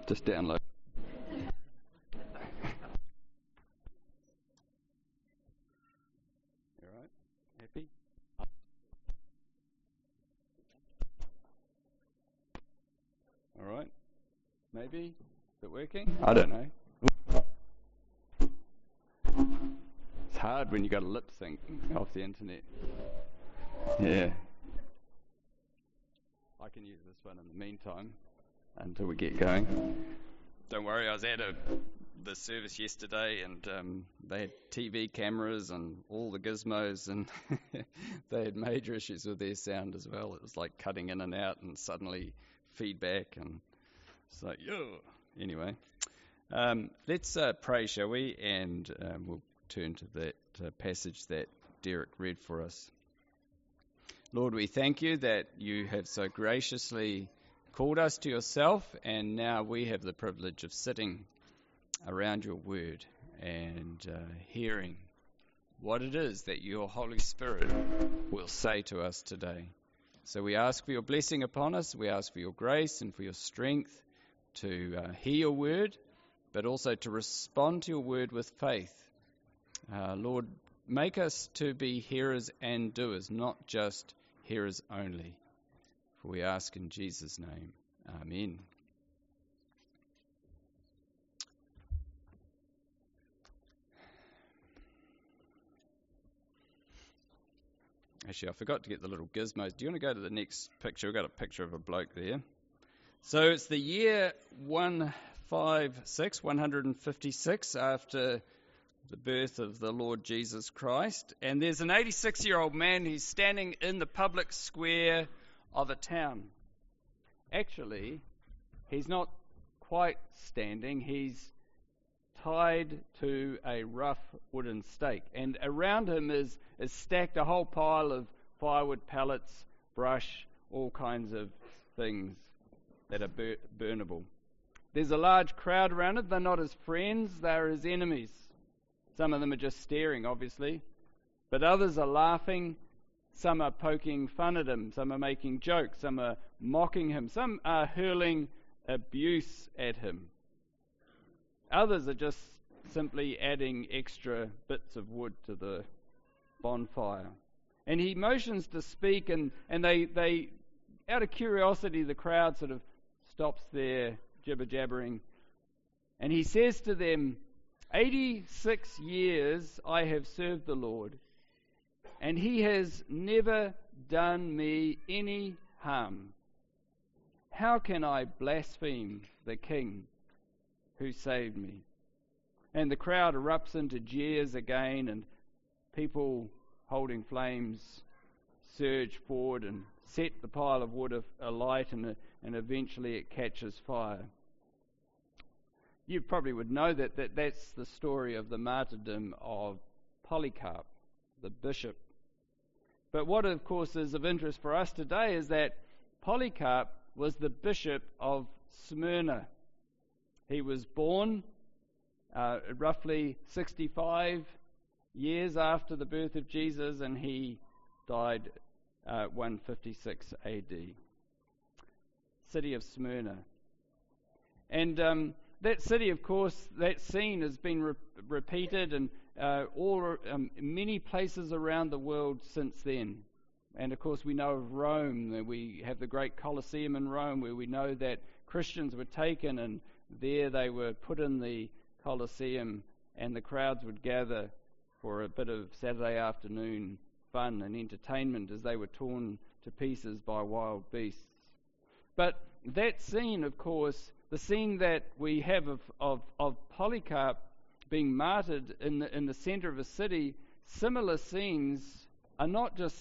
just download. All right, happy? All right, maybe? Is it working? I don't know. It's hard when you got a lip sync off the internet. Yeah. I can use this one in the meantime until we get going. Don't worry, I was at the service yesterday and they had TV cameras and all the gizmos and they had major issues with their sound as well. It was like cutting in and out and suddenly feedback and it's like, yo. Anyway, let's pray, shall we? And we'll turn to that passage that Derek read for us. Lord, we thank you that you have so graciously called us to yourself, and now we have the privilege of sitting around your word and hearing what it is that your Holy Spirit will say to us today. So we ask for your blessing upon us, we ask for your grace and for your strength to hear your word, but also to respond to your word with faith. Lord, make us to be hearers and doers, not just hearers only. For we ask in Jesus' name. Amen. Actually, I forgot to get the little gizmos. Do you want to go to the next picture? We've got a picture of a bloke there. So it's the year 156 after the birth of the Lord Jesus Christ. And there's an 86-year-old man who's standing in the public square of a town. Actually, he's not quite standing. He's tied to a rough wooden stake. And around him is stacked a whole pile of firewood pellets, brush, all kinds of things that are burnable. There's a large crowd around it. They're not his friends, they're his enemies. Some of them are just staring, obviously, but others are laughing. Some are poking fun at him. Some are making jokes. Some are mocking him. Some are hurling abuse at him. Others are just simply adding extra bits of wood to the bonfire. And he motions to speak, and they, out of curiosity, the crowd sort of stops their jibber-jabbering. And he says to them, 86 years I have served the Lord, and he has never done me any harm. How can I blaspheme the King who saved me? And the crowd erupts into jeers again, and people holding flames surge forward and set the pile of wood alight, and eventually it catches fire. You probably would know that's the story of the martyrdom of Polycarp, the bishop. But what, of course, is of interest for us today is that Polycarp was the bishop of Smyrna. He was born roughly 65 years after the birth of Jesus, and he died 156 AD. City of Smyrna. And that city, of course, that scene has been repeated in many places around the world since then. And of course, we know of Rome, that we have the great Colosseum in Rome, where we know that Christians were taken and there they were put in the Colosseum, and the crowds would gather for a bit of Saturday afternoon fun and entertainment as they were torn to pieces by wild beasts. But that scene, of course, the scene that we have of Polycarp being martyred in the center of a city, similar scenes are not just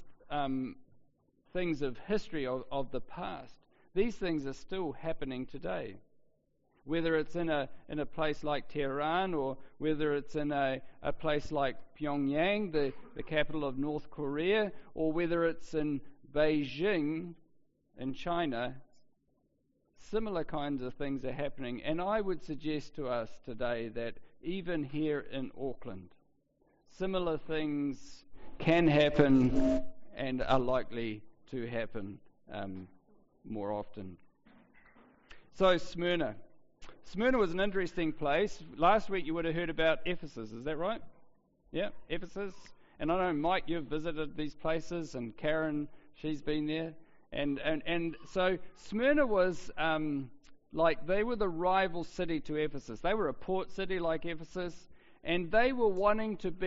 things of history of the past. These things are still happening today. Whether it's in a place like Tehran, or whether it's in a place like Pyongyang, the capital of North Korea, or whether it's in Beijing in China, similar kinds of things are happening. And I would suggest to us today that even here in Auckland, similar things can happen and are likely to happen more often. So Smyrna. Smyrna was an interesting place. Last week you would have heard about Ephesus, is that right? Yeah, Ephesus. And I know, Mike, you've visited these places, and Karen, she's been there. And so Smyrna was they were the rival city to Ephesus. They were a port city like Ephesus, and they were wanting to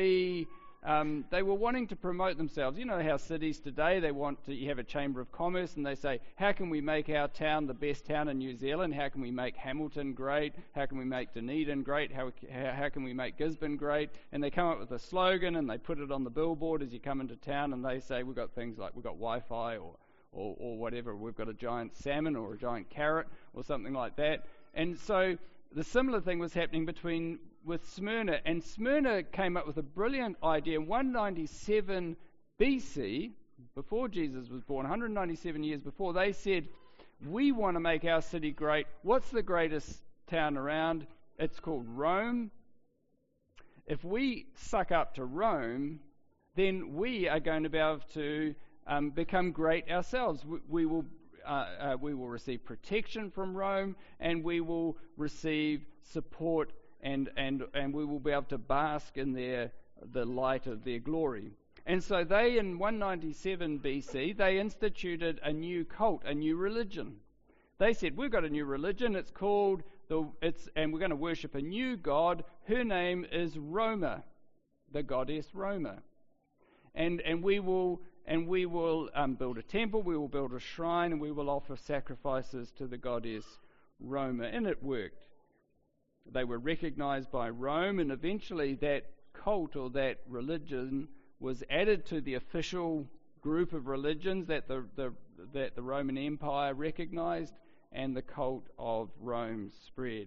promote themselves. You know how cities today, you have a chamber of commerce, and they say, how can we make our town the best town in New Zealand? How can we make Hamilton great? How can we make Dunedin great? How can we make Gisborne great? And they come up with a slogan, and they put it on the billboard as you come into town, and they say, we've got things like, we've got Wi-Fi or whatever, we've got a giant salmon or a giant carrot or something like that. And so the similar thing was happening with Smyrna, and Smyrna came up with a brilliant idea in 197 BC, before Jesus was born, 197 years before. They said, we want to make our city great. What's the greatest town around? It's called Rome. If we suck up to Rome, then we are going to be able to become great ourselves. We will receive protection from Rome, and we will receive support, and we will be able to bask in the light of their glory. And so they, in 197 BC, they instituted a new cult, a new religion. They said, we've got a new religion. It's called and we're going to worship a new god. Her name is Roma, the goddess Roma, and we will build a temple, we will build a shrine, and we will offer sacrifices to the goddess Roma. And it worked. They were recognized by Rome, and eventually that cult or that religion was added to the official group of religions that the Roman Empire recognized, and the cult of Rome spread.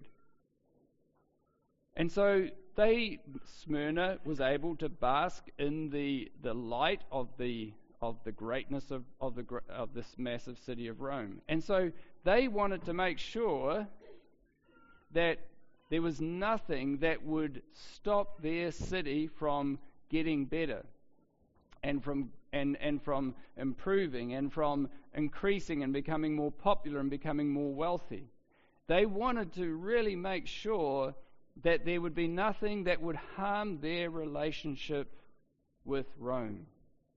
And so Smyrna was able to bask in the light of the greatness of this massive city of Rome. And so they wanted to make sure that there was nothing that would stop their city from getting better, and from improving, and from increasing and becoming more popular and becoming more wealthy. They wanted to really make sure that there would be nothing that would harm their relationship with Rome.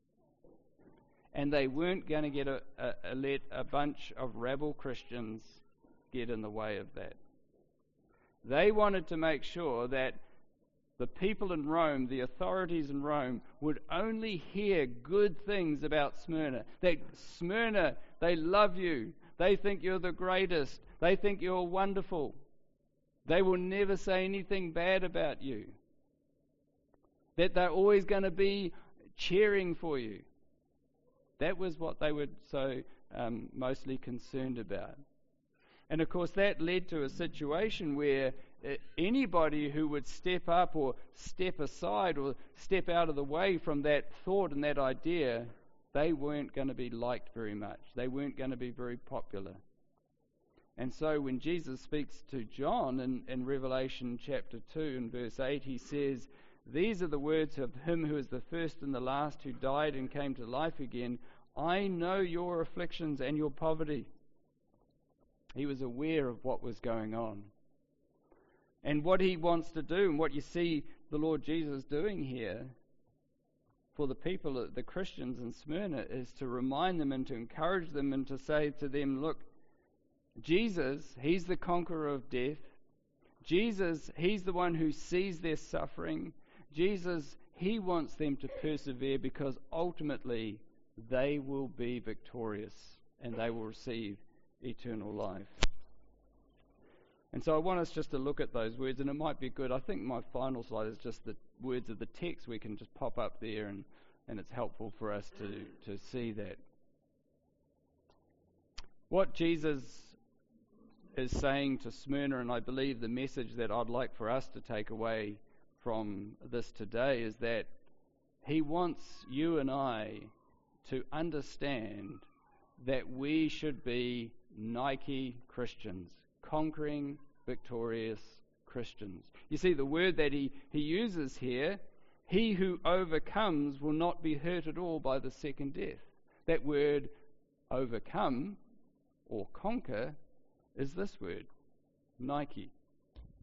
And they weren't going to let a bunch of rabble Christians get in the way of that. They wanted to make sure that the people in Rome, the authorities in Rome, would only hear good things about Smyrna. That Smyrna, they love you. They think you're the greatest. They think you're wonderful. They will never say anything bad about you. That they're always going to be cheering for you. That was what they were so mostly concerned about. And of course that led to a situation where anybody who would step up or step aside or step out of the way from that thought and that idea, they weren't going to be liked very much. They weren't going to be very popular. And so when Jesus speaks to John in Revelation chapter 2 and verse 8, he says, "These are the words of him who is the first and the last, who died and came to life again. I know your afflictions and your poverty." He was aware of what was going on. And what he wants to do, and what you see the Lord Jesus doing here for the people, the Christians in Smyrna, is to remind them and to encourage them and to say to them, look, Jesus, he's the conqueror of death. Jesus, he's the one who sees their suffering. Jesus, he wants them to persevere, because ultimately they will be victorious and they will receive eternal life. And so I want us just to look at those words, and it might be good. I think my final slide is just the words of the text. We can just pop up there, and it's helpful for us to see that. What Jesus is saying to Smyrna, and I believe the message that I'd like for us to take away from this today, is that he wants you and I to understand that we should be Nike Christians, conquering, victorious Christians. You see, the word that he uses here, he who overcomes will not be hurt at all by the second death. That word overcome or conquer is this word, Nike.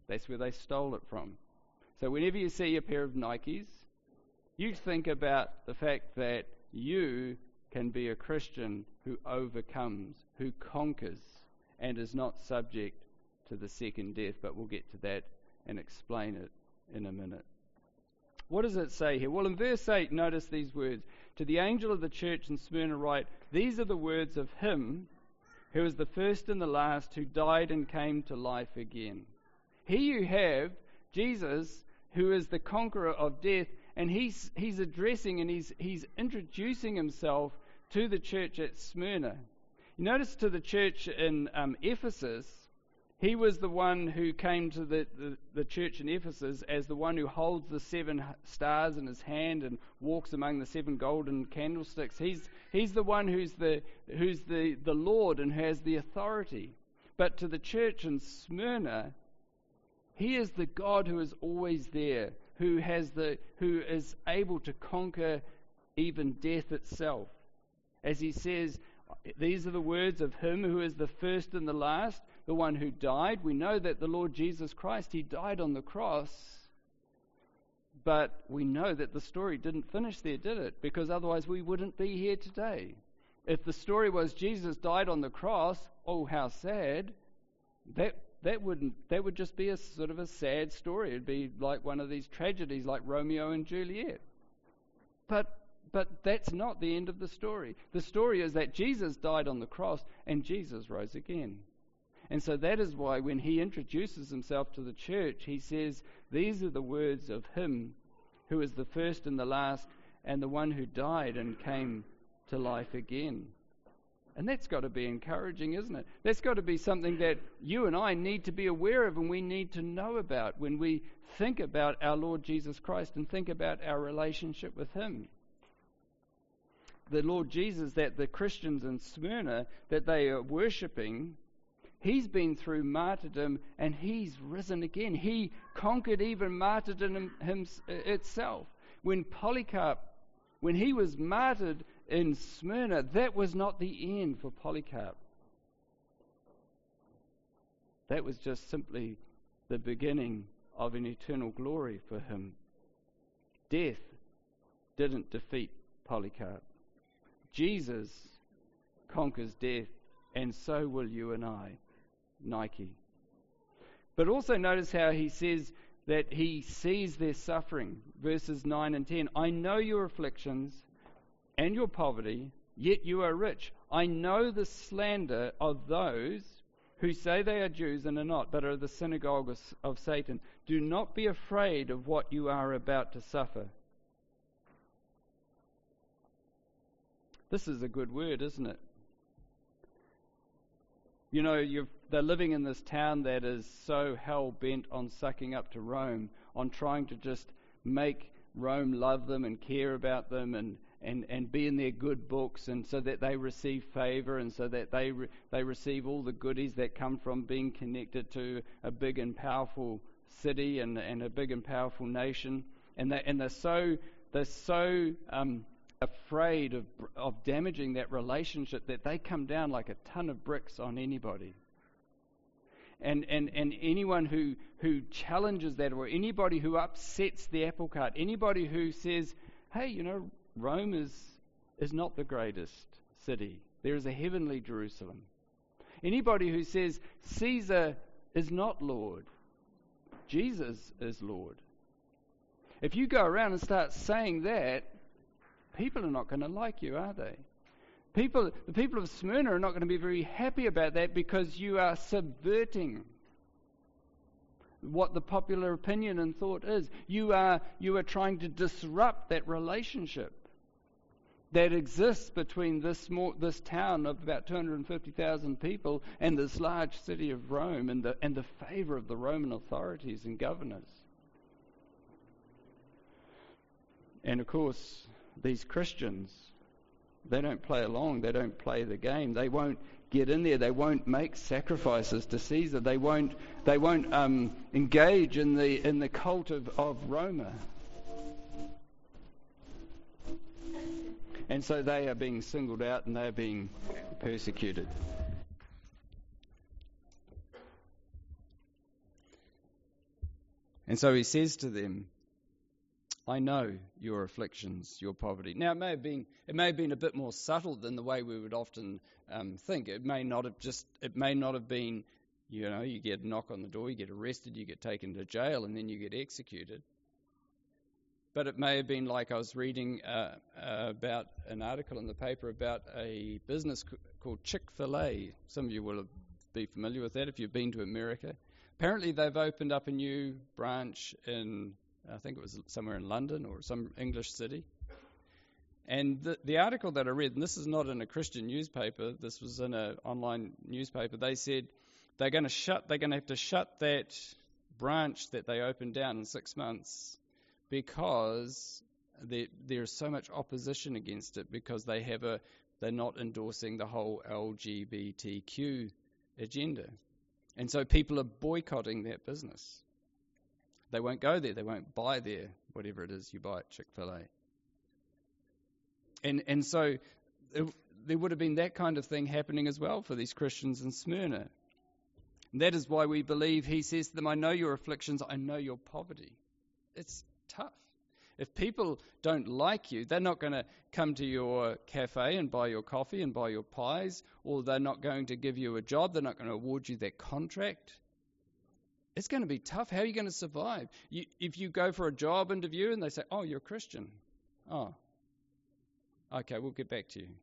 That's where they stole it from. So whenever you see a pair of Nikes, you think about the fact that you can be a Christian who overcomes, who conquers, and is not subject to the second death. But we'll get to that and explain it in a minute. What does it say here? Well, in verse 8, notice these words. To the angel of the church in Smyrna write, these are the words of him who is the first and the last, who died and came to life again. Here you have Jesus, who is the conqueror of death, and he's addressing and he's introducing himself to the church at Smyrna. You notice to the church in Ephesus, he was the one who came to the church in Ephesus as the one who holds the 7 stars in his hand and walks among the 7 golden candlesticks. He's the one who's the Lord and has the authority. But to the church in Smyrna, he is the God who is always there, who is able to conquer even death itself. As he says, these are the words of him who is the first and the last, the one who died. We know that the Lord Jesus Christ, he died on the cross, but we know that the story didn't finish there, did it? Because otherwise we wouldn't be here today. If the story was Jesus died on the cross, oh, how sad, that would just be a sort of a sad story. It'd be like one of these tragedies like Romeo and Juliet. But that's not the end of the story. The story is that Jesus died on the cross and Jesus rose again. And so that is why when he introduces himself to the church, he says, these are the words of him who is the first and the last, and the one who died and came to life again. And that's got to be encouraging, isn't it? That's got to be something that you and I need to be aware of and we need to know about when we think about our Lord Jesus Christ and think about our relationship with him. The Lord Jesus that the Christians in Smyrna, that they are worshipping, he's been through martyrdom and he's risen again. He conquered even martyrdom itself. When Polycarp, when he was martyred in Smyrna, that was not the end for Polycarp. That was just simply the beginning of an eternal glory for him. Death didn't defeat Polycarp. Jesus conquers death, and so will you and I. Nike. But also notice how he says that he sees their suffering. Verses 9 and 10. I know your afflictions and your poverty, yet you are rich. I know the slander of those who say they are Jews and are not, but are the synagogue of Satan. Do not be afraid of what you are about to suffer. This is a good word, isn't it? You know, they're living in this town that is so hell-bent on sucking up to Rome, on trying to just make Rome love them and care about them and be in their good books, and so that they receive favor and so that they receive all the goodies that come from being connected to a big and powerful city and a big and powerful nation. And they're so afraid of damaging that relationship that they come down like a ton of bricks on anybody. And anyone who challenges that, or anybody who upsets the apple cart, anybody who says, hey, you know, Rome is not the greatest city. There is a heavenly Jerusalem. Anybody who says Caesar is not Lord, Jesus is Lord. If you go around and start saying that, people are not going to like you, are they? The people of Smyrna are not going to be very happy about that, because you are subverting what the popular opinion and thought is. You are trying to disrupt that relationship that exists between this town of about 250,000 people and this large city of Rome, and the favor of the Roman authorities and governors. And of course, these Christians, they don't play along. They don't play the game. They won't get in there. They won't make sacrifices to Caesar. They won't engage in the cult of Roma. And so they are being singled out and they are being persecuted. And so he says to them, I know your afflictions, your poverty. Now, it may have been a bit more subtle than the way we would often think. It may not have been, you get a knock on the door, you get arrested, you get taken to jail, and then you get executed. But it may have been like I was reading about an article in the paper about a business called Chick-fil-A. Some of you will be familiar with that if you've been to America. Apparently, they've opened up a new branch in, I think it was somewhere in London or some English city. And the article that I read, and this is not in a Christian newspaper, this was in an online newspaper, they said they're going to have to shut that branch that they opened down in 6 months because there's so much opposition against it because they're not endorsing the whole LGBTQ agenda. And so people are boycotting that business. They won't go there. They won't buy there, whatever it is you buy at Chick-fil-A. And so there would have been that kind of thing happening as well for these Christians in Smyrna. And that is why we believe he says to them, I know your afflictions, I know your poverty. It's tough. If people don't like you, they're not going to come to your cafe and buy your coffee and buy your pies, or they're not going to give you a job. They're not going to award you that contract. It's going to be tough. How are you going to survive? If you go for a job interview and they say, oh, you're a Christian. Oh, okay, we'll get back to you.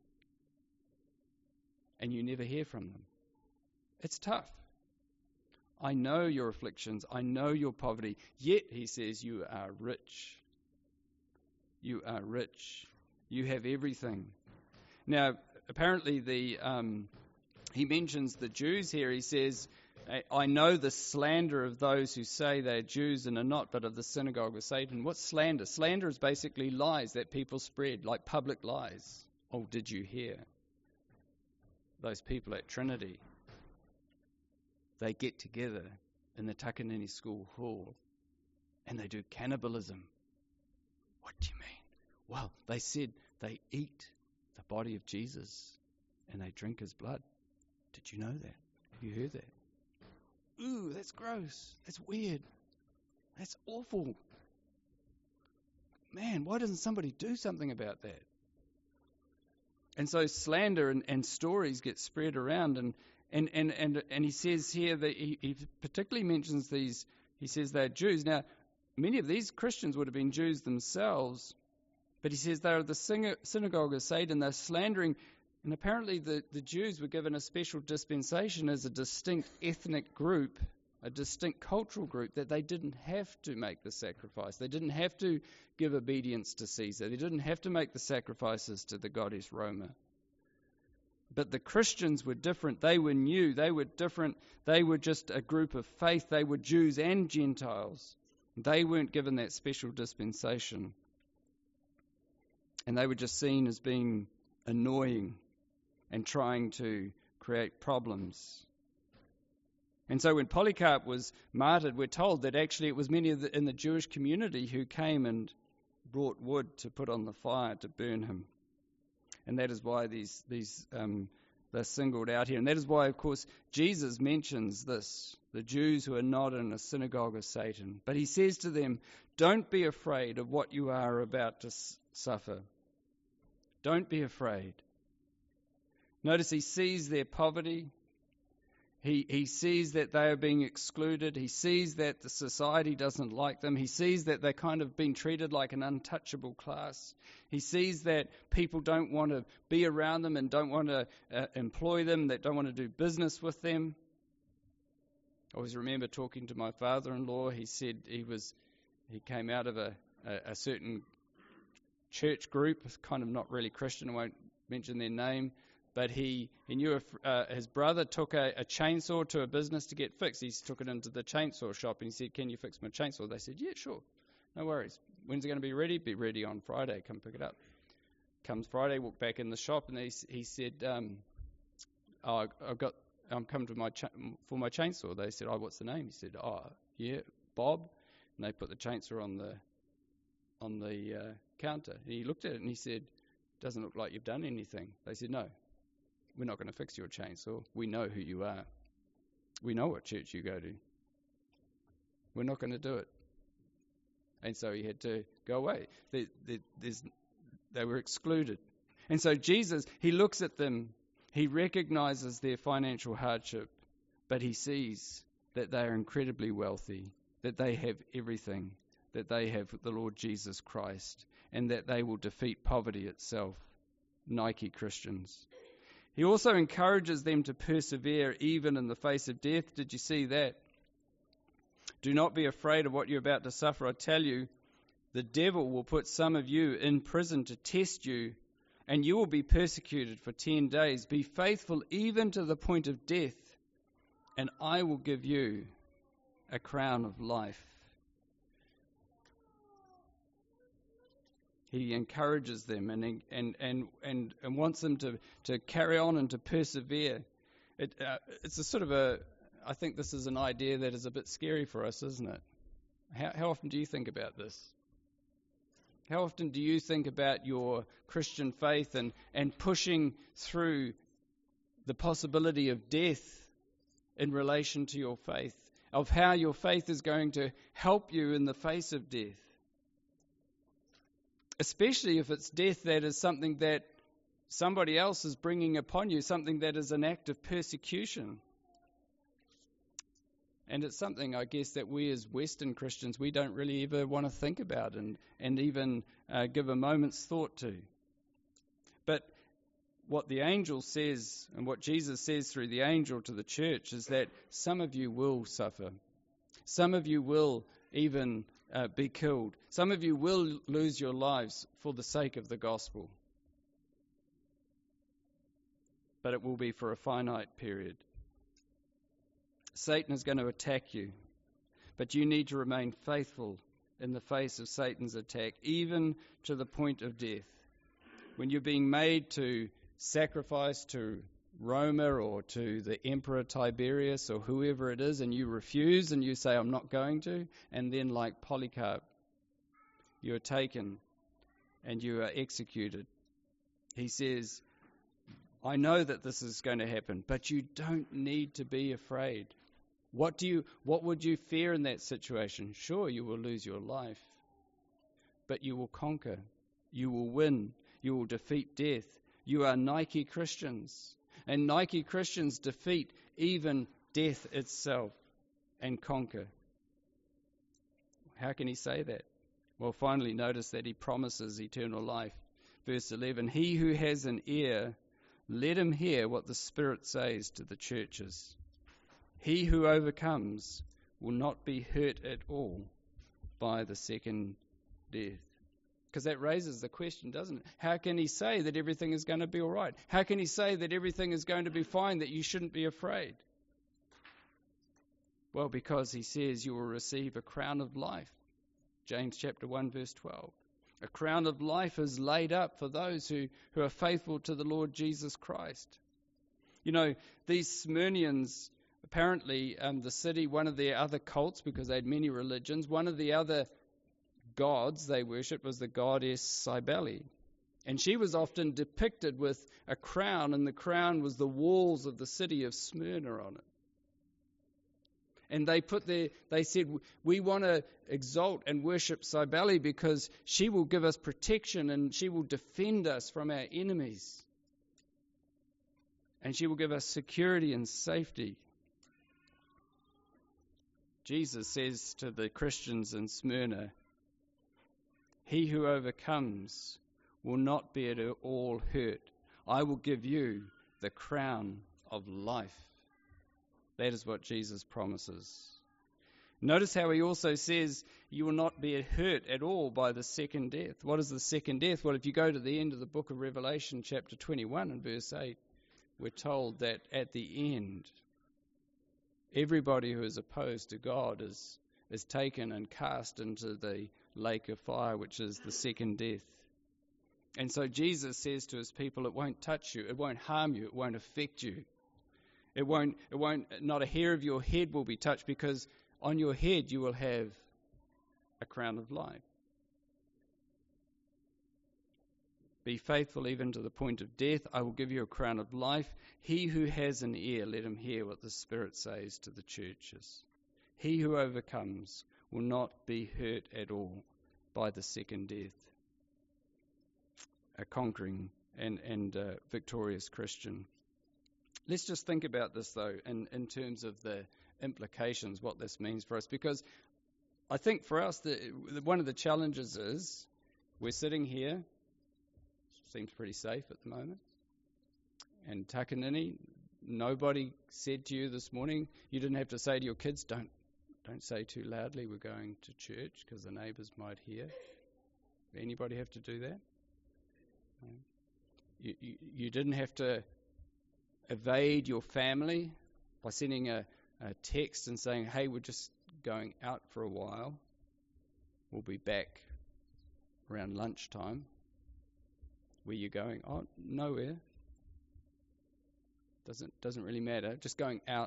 And you never hear from them. It's tough. I know your afflictions. I know your poverty. Yet, he says, you are rich. You are rich. You have everything. Now, apparently he mentions the Jews here. He says, I know the slander of those who say they're Jews and are not, but of the synagogue of Satan. What's slander? Slander is basically lies that people spread, like public lies. Oh, did you hear? Those people at Trinity, they get together in the Takanini School Hall and they do cannibalism. What do you mean? Well, they said they eat the body of Jesus and they drink his blood. Did you know that? Have you heard that? Ooh, that's gross. That's weird. That's awful. Man, why doesn't somebody do something about that? And so slander and stories get spread around, and he says here that he particularly mentions these. He says they're Jews. Now, many of these Christians would have been Jews themselves, but he says they're the synagogue of Satan. They're slandering. And apparently the Jews were given a special dispensation as a distinct ethnic group, a distinct cultural group, that they didn't have to make the sacrifice. They didn't have to give obedience to Caesar. They didn't have to make the sacrifices to the goddess Roma. But the Christians were different. They were new. They were different. They were just a group of faith. They were Jews and Gentiles. They weren't given that special dispensation. And they were just seen as being annoying and trying to create problems. And so when Polycarp was martyred, we're told that actually it was many in the Jewish community who came and brought wood to put on the fire to burn him. And that is why they're singled out here. And that is why, of course, Jesus mentions this, the Jews who are not in a synagogue of Satan. But he says to them, don't be afraid of what you are about to suffer. Don't be afraid. Notice he sees their poverty. He sees that they are being excluded. He sees that the society doesn't like them. He sees that they're kind of being treated like an untouchable class. He sees that people don't want to be around them and don't want to employ them, that don't want to do business with them. I always remember talking to my father-in-law. He said he came out of a certain church group, kind of not really Christian. I won't mention their name. But he knew his brother took a chainsaw to a business to get fixed. He took it into the chainsaw shop and he said, can you fix my chainsaw? They said, yeah, sure. No worries. When's it going to be ready? Be ready on Friday. Come pick it up. Comes Friday, walk back in the shop and he said, I'm coming for my chainsaw. They said, what's the name? He said, yeah, Bob. And they put the chainsaw on the counter. And he looked at it and he said, doesn't look like you've done anything. They said, no. We're not going to fix your chainsaw. We know who you are. We know what church you go to. We're not going to do it. And so he had to go away. They were excluded. And so Jesus, he looks at them, he recognizes their financial hardship, but he sees that they are incredibly wealthy, that they have everything, that they have the Lord Jesus Christ, and that they will defeat poverty itself. Nike Christians. He also encourages them to persevere even in the face of death. Did you see that? Do not be afraid of what you're about to suffer. I tell you, the devil will put some of you in prison to test you, and you will be persecuted for 10 days. Be faithful even to the point of death, and I will give you a crown of life. He encourages them and wants them to carry on and to persevere. It's a sort of I think this is an idea that is a bit scary for us, isn't it? How often do you think about this? How often do you think about your Christian faith and pushing through the possibility of death in relation to your faith, of how your faith is going to help you in the face of death? Especially if it's death that is something that somebody else is bringing upon you, something that is an act of persecution. And it's something, I guess, that we as Western Christians, we don't really ever want to think about and even give a moment's thought to. But what the angel says and what Jesus says through the angel to the church is that some of you will suffer. Some of you will even be killed. Some of you will lose your lives for the sake of the gospel. But it will be for a finite period. Satan is going to attack you, but you need to remain faithful in the face of Satan's attack, even to the point of death. When you're being made to sacrifice to Roma or to the Emperor Tiberius or whoever it is, and you refuse and you say, I'm not going to, and then like Polycarp, you are taken and you are executed. He says, I know that this is going to happen, but you don't need to be afraid. What would you fear in that situation? Sure, you will lose your life, but you will conquer. You will win. You will defeat death. You are Nike Christians, and Nike Christians defeat even death itself and conquer. How can he say that? Well, finally, notice that he promises eternal life. Verse 11, he who has an ear, let him hear what the Spirit says to the churches. He who overcomes will not be hurt at all by the second death. Because that raises the question, doesn't it? How can he say that everything is going to be all right? How can he say that everything is going to be fine, that you shouldn't be afraid? Well, because he says you will receive a crown of life. James chapter 1 verse 12. A crown of life is laid up for those who are faithful to the Lord Jesus Christ. You know, these Smyrnians, apparently the city, one of their other cults, because they had many religions, one of the other gods they worshipped was the goddess Cybele. And she was often depicted with a crown, and the crown was the walls of the city of Smyrna on it. And they said, we want to exalt and worship Cybele because she will give us protection and she will defend us from our enemies. And she will give us security and safety. Jesus says to the Christians in Smyrna, he who overcomes will not be at all hurt. I will give you the crown of life. That is what Jesus promises. Notice how he also says you will not be hurt at all by the second death. What is the second death? Well, if you go to the end of the book of Revelation, chapter 21 and verse 8, we're told that at the end, everybody who is opposed to God is taken and cast into the lake of fire, which is the second death. And so Jesus says to his people, it won't touch you, it won't harm you, it won't affect you. Not a hair of your head will be touched, because on your head you will have a crown of life. Be faithful even to the point of death. I will give you a crown of life. He who has an ear, let him hear what the Spirit says to the churches. He who overcomes will not be hurt at all by the second death. A conquering and victorious Christian. Let's just think about this, though, in terms of the implications, what this means for us. Because I think for us, one of the challenges is we're sitting here, seems pretty safe at the moment, and Takanini, nobody said to you this morning, you didn't have to say to your kids, don't say too loudly, we're going to church, because the neighbours might hear. Anybody have to do that? You didn't have to evade your family by sending a text and saying, hey, we're just going out for a while. We'll be back around lunchtime. Where you going? Oh, nowhere. Doesn't really matter. Just going out.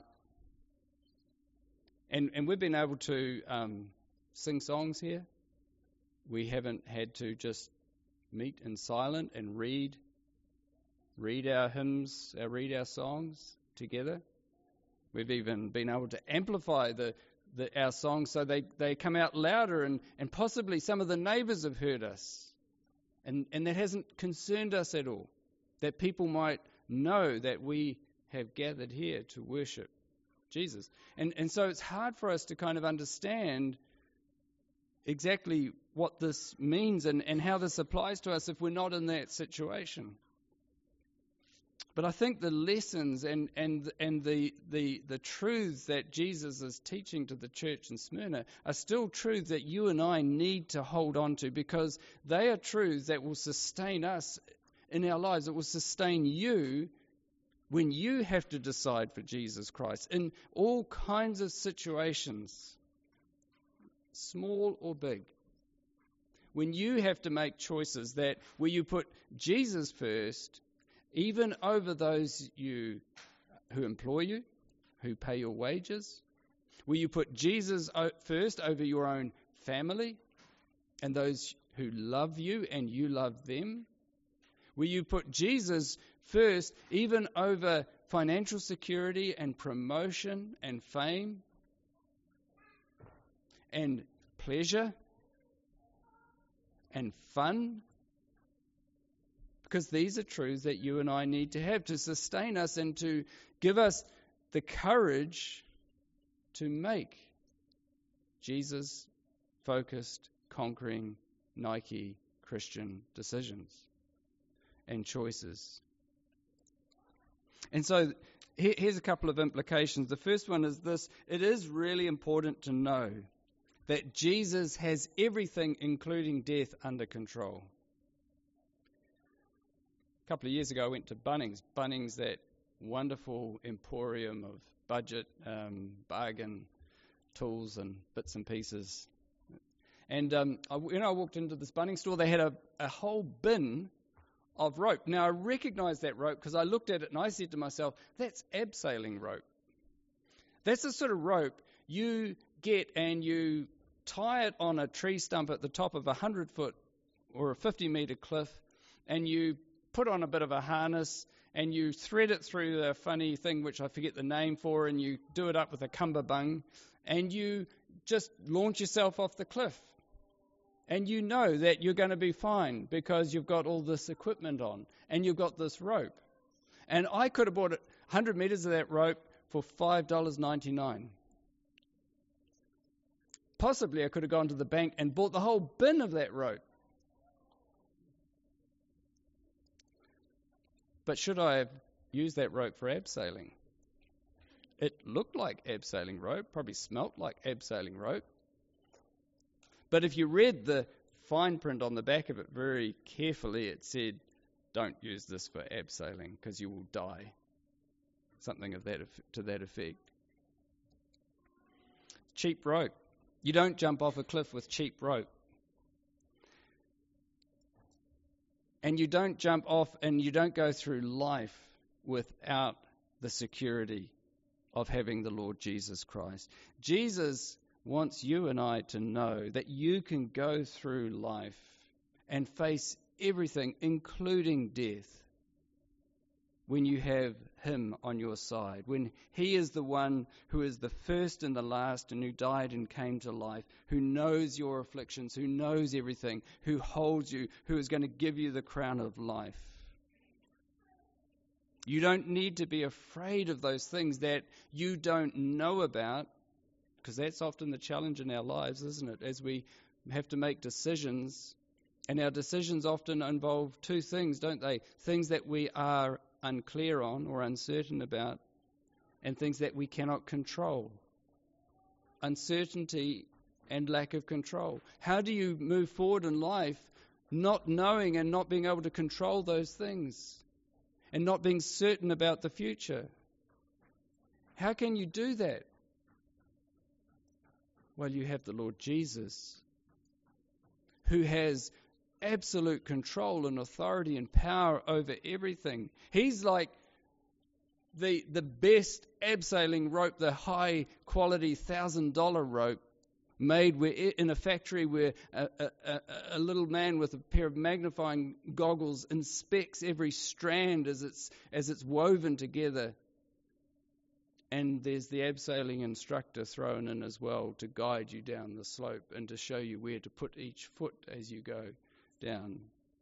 And we've been able to sing songs here. We haven't had to just meet in silent and read our hymns, read our songs together. We've even been able to amplify our songs so they come out louder, and possibly some of the neighbours have heard us. And that hasn't concerned us at all, that people might know that we have gathered here to worship Jesus. And so it's hard for us to kind of understand exactly what this means and how this applies to us if we're not in that situation. But I think the lessons and the truths that Jesus is teaching to the church in Smyrna are still truths that you and I need to hold on to, because they are truths that will sustain us in our lives. It will sustain you when you have to decide for Jesus Christ in all kinds of situations, small or big. When you have to make choices where you put Jesus first, even over those who employ you, who pay your wages, will you put Jesus first over your own family and those who love you and you love them? Will you put Jesus first even over financial security and promotion and fame and pleasure and fun? Because these are truths that you and I need to have to sustain us and to give us the courage to make Jesus-focused, conquering, Nike Christian decisions and choices. And so here's a couple of implications. The first one is this: it is really important to know that Jesus has everything, including death, under control. A couple of years ago, I went to Bunnings. Bunnings, that wonderful emporium of budget, bargain tools and bits and pieces. And when I walked into this Bunnings store, they had a whole bin of rope. Now, I recognised that rope because I looked at it and I said to myself, that's abseiling rope. That's the sort of rope you get and you tie it on a tree stump at the top of a 100-foot or a 50-metre cliff, and you put on a bit of a harness and you thread it through the funny thing which I forget the name for, and you do it up with a cummerbung, and you just launch yourself off the cliff. And you know that you're going to be fine because you've got all this equipment on and you've got this rope. And I could have bought 100 metres of that rope for $5.99. Possibly I could have gone to the bank and bought the whole bin of that rope. But should I have used that rope for abseiling? It looked like abseiling rope, probably smelt like abseiling rope. But if you read the fine print on the back of it very carefully, it said, don't use this for abseiling because you will die. Something of that to that effect. Cheap rope. You don't jump off a cliff with cheap rope. And you don't jump off and you don't go through life without the security of having the Lord Jesus Christ. Jesus wants you and I to know that you can go through life and face everything, including death, when you have him on your side, when he is the one who is the first and the last and who died and came to life, who knows your afflictions, who knows everything, who holds you, who is going to give you the crown of life. You don't need to be afraid of those things that you don't know about, because that's often the challenge in our lives, isn't it? As we have to make decisions, and our decisions often involve two things, don't they? Things that we are unclear on or uncertain about, and things that we cannot control. Uncertainty and lack of control. How do you move forward in life not knowing and not being able to control those things and not being certain about the future? How can you do that? Well, you have the Lord Jesus, who has absolute control and authority and power over everything. He's like the best abseiling rope, the high quality $1,000 rope made in a factory where a little man with a pair of magnifying goggles inspects every strand as it's woven together. And there's the abseiling instructor thrown in as well to guide you down the slope and to show you where to put each foot as you go down.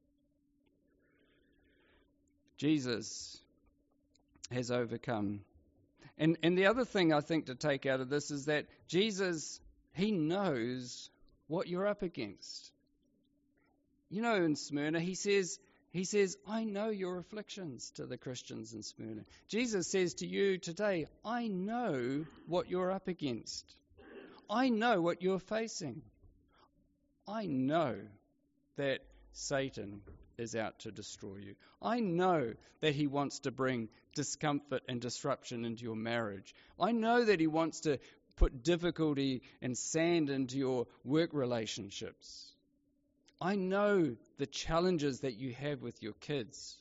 Jesus has overcome. And the other thing I think to take out of this is that Jesus, he knows what you're up against. You know, in Smyrna, he says, I know your afflictions, to the Christians in Smyrna. Jesus says to you today, I know what you're up against. I know what you're facing. I know that Satan is out to destroy you. I know that he wants to bring discomfort and disruption into your marriage. I know that he wants to put difficulty and sand into your work relationships. I know the challenges that you have with your kids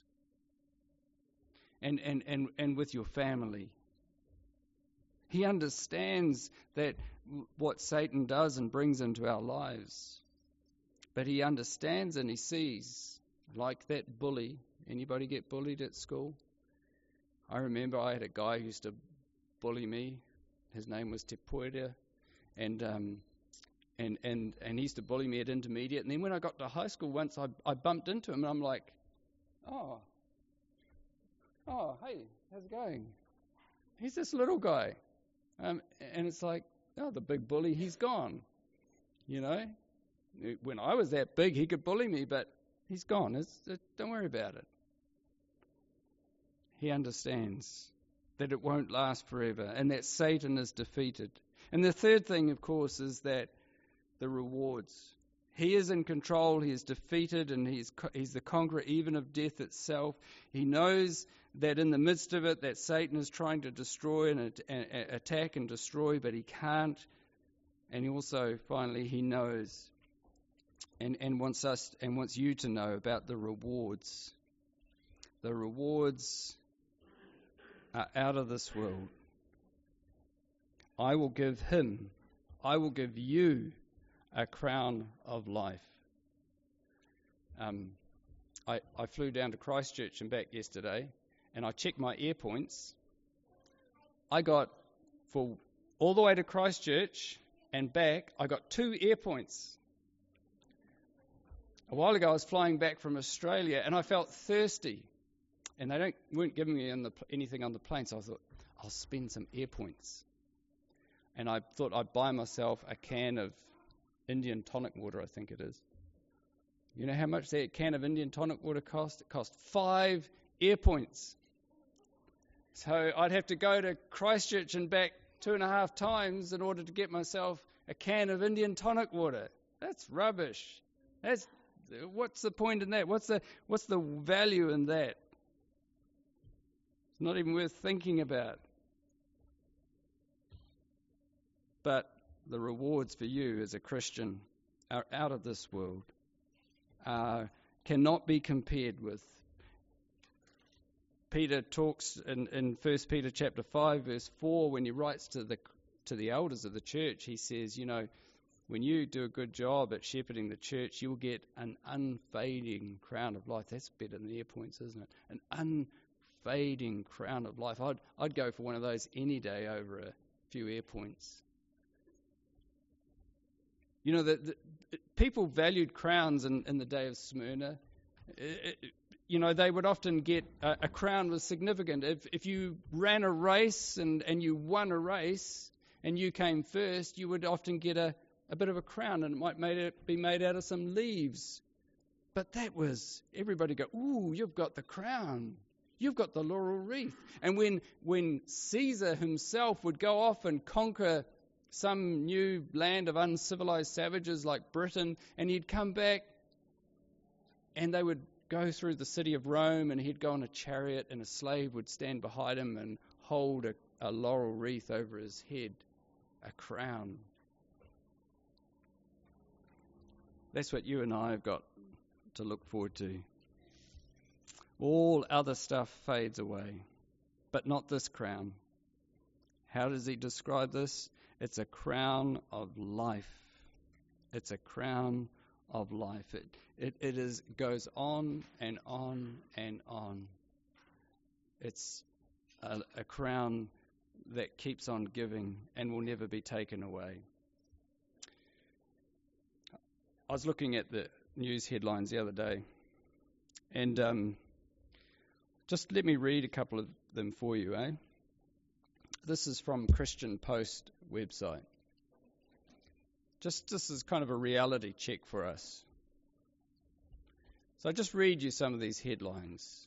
and with your family. He understands that what Satan does and brings into our lives. But he understands and he sees, like that bully. Anybody get bullied at school? I remember I had a guy who used to bully me. His name was Te Poerea, and he used to bully me at intermediate. And then when I got to high school once, I bumped into him, and I'm like, oh, hey, how's it going? He's this little guy. And it's like, oh, the big bully, he's gone. You know, when I was that big, he could bully me, but he's gone. Don't worry about it. He understands that it won't last forever and that Satan is defeated. And the third thing, of course, is that the rewards. He is in control, he is defeated, and he's the conqueror even of death itself. He knows that in the midst of it that Satan is trying to destroy and attack and destroy, but he can't. And also, finally, he knows and wants you to know about the rewards. The rewards are out of this world. I will give you a crown of life. I flew down to Christchurch and back yesterday, and I checked my air points. I got, for all the way to Christchurch and back, I got 2 air points. A while ago I was flying back from Australia, and I felt thirsty. And they weren't giving me anything on the plane, so I thought, I'll spend some air points. And I thought I'd buy myself a can of Indian tonic water, I think it is. You know how much that can of Indian tonic water cost? It cost 5 air points. So I'd have to go to Christchurch and back 2.5 times in order to get myself a can of Indian tonic water. That's rubbish. What's the point in that? What's the value in that? It's not even worth thinking about. But the rewards for you as a Christian are out of this world, cannot be compared with. Peter talks in 1 Peter chapter 5 verse 4 when he writes to the elders of the church. He says, you know, when you do a good job at shepherding the church, you'll get an unfading crown of life. That's better than air points, isn't it? An fading crown of life. I'd go for one of those any day over a few air points. You know, the people valued crowns in the day of Smyrna. You know, they would often get a crown was significant. If you ran a race and you won a race and you came first, you would often get a bit of a crown, and it might be made out of some leaves. But that was, everybody go, ooh, you've got the crown. You've got the laurel wreath. And when Caesar himself would go off and conquer some new land of uncivilized savages like Britain, and he'd come back and they would go through the city of Rome, and he'd go on a chariot, and a slave would stand behind him and hold a laurel wreath over his head, a crown. That's what you and I have got to look forward to. All other stuff fades away, but not this crown. How does he describe this? It's a crown of life. It's a crown of life. It goes on and on and on. It's a crown that keeps on giving and will never be taken away. I was looking at the news headlines the other day, and just let me read a couple of them for you, eh? This is from Christian Post website. This is kind of a reality check for us. So I'll just read you some of these headlines.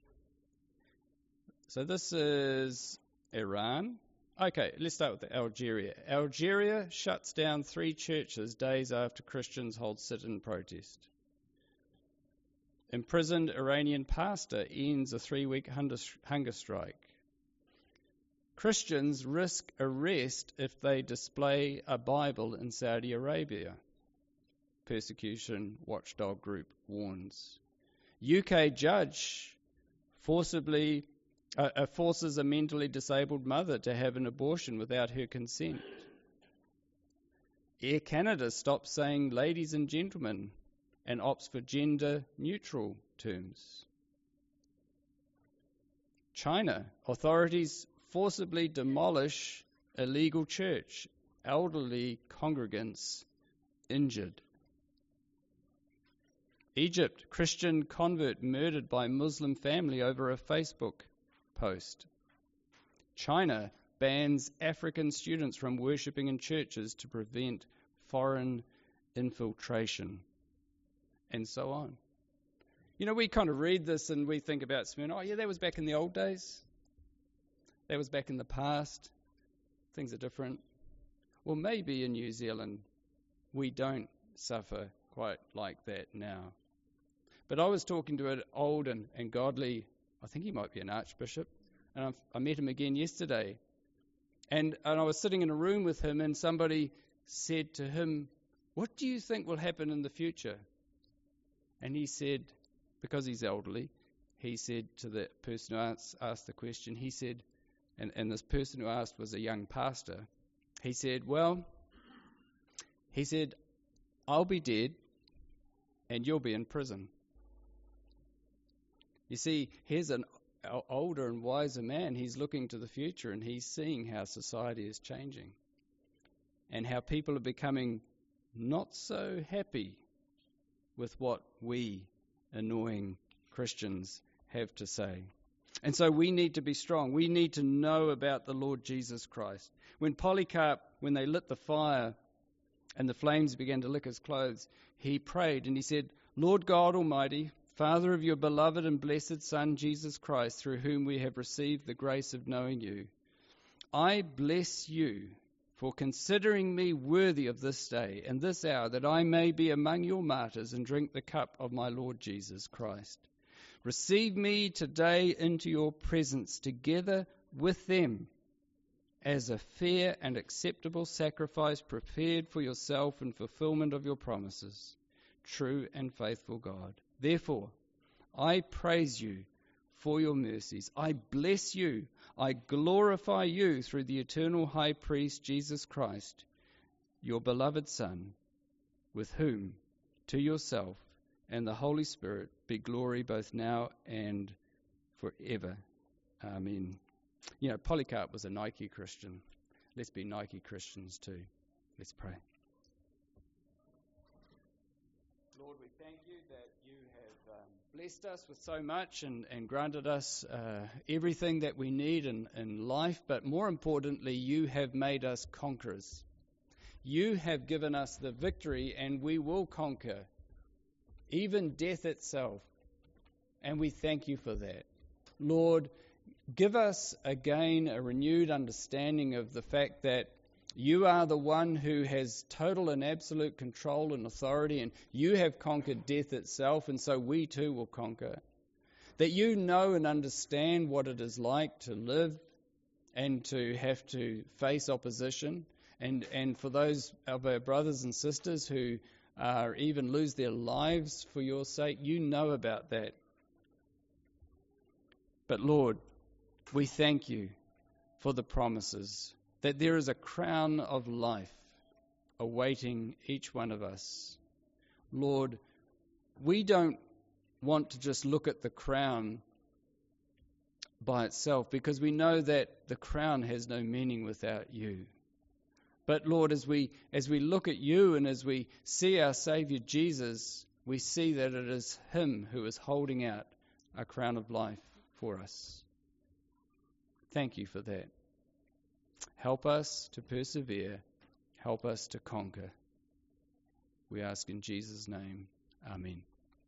So this is Iran. Okay, let's start with Algeria. Algeria shuts down 3 churches days after Christians hold sit-in protest. Imprisoned Iranian pastor ends a 3-week hunger strike. Christians risk arrest if they display a Bible in Saudi Arabia. Persecution watchdog group warns. UK judge forces a mentally disabled mother to have an abortion without her consent. Air Canada stops saying ladies and gentlemen and opts for gender-neutral terms. China, authorities forcibly demolish illegal church. Elderly congregants injured. Egypt, Christian convert murdered by Muslim family over a Facebook post. China bans African students from worshipping in churches to prevent foreign infiltration. And so on. You know, we kind of read this and we think about Smyrna. Oh, yeah, that was back in the old days. That was back in the past. Things are different. Well, maybe in New Zealand we don't suffer quite like that now. But I was talking to an old and godly, I think he might be an archbishop, and I met him again yesterday. And I was sitting in a room with him, and somebody said to him, "What do you think will happen in the future?" And he said, because he's elderly, he said to the person who asked the question, he said, and this person who asked was a young pastor, he said, I'll be dead and you'll be in prison. You see, here's an older and wiser man. He's looking to the future and he's seeing how society is changing and how people are becoming not so happy with what we annoying Christians have to say. And so we need to be strong. We need to know about the Lord Jesus Christ. When Polycarp, when they lit the fire and the flames began to lick his clothes, he prayed and he said, Lord God Almighty, Father of your beloved and blessed Son, Jesus Christ, through whom we have received the grace of knowing you, I bless you for considering me worthy of this day and this hour, that I may be among your martyrs and drink the cup of my Lord Jesus Christ. Receive me today into your presence together with them as a fair and acceptable sacrifice prepared for yourself in fulfillment of your promises, true and faithful God. Therefore, I praise you for your mercies. I bless you. I glorify you through the eternal high priest, Jesus Christ, your beloved Son, with whom, to yourself and the Holy Spirit, be glory both now and forever. Amen. You know, Polycarp was a Nike Christian. Let's be Nike Christians too. Let's pray. Lord, we thank you that you have blessed us with so much and granted us everything that we need in life, but more importantly, you have made us conquerors. You have given us the victory, and we will conquer even death itself, and we thank you for that. Lord, give us again a renewed understanding of the fact that you are the one who has total and absolute control and authority, and you have conquered death itself, and so we too will conquer. That you know and understand what it is like to live and to have to face opposition, and for those of our brothers and sisters who even lose their lives for your sake, you know about that. But Lord, we thank you for the promises that there is a crown of life awaiting each one of us. Lord, we don't want to just look at the crown by itself, because we know that the crown has no meaning without you. But Lord, as we look at you and as we see our Saviour Jesus, we see that it is him who is holding out a crown of life for us. Thank you for that. Help us to persevere. Help us to conquer. We ask in Jesus' name. Amen.